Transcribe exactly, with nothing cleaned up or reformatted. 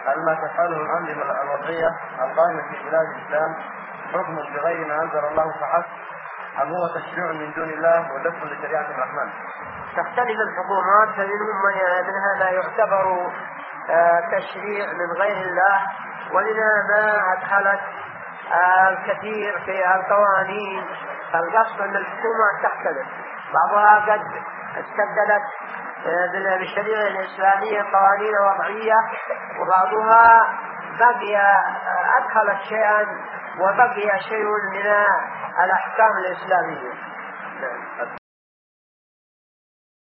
هل ما تفعله الأنظمة الوضعية القائمة في بلاد الإسلام حكم بغير ما أنزل الله فحسب، أم هو تشريع من دون الله ودفع لشريعة الرحمن؟ تختلف الحكومات، فمنهم من هذا يعتبر تشريع من غير الله، ومنها ما أدخلت الكثير في القوانين. فالقصد أن الحكومات تختلف، بعضها قد استبدلت بالشريعة الإسلامية قوانين وضعية، وبعضها بقي أدخلت شيئا وبقي شيء من الأحكام الإسلامية.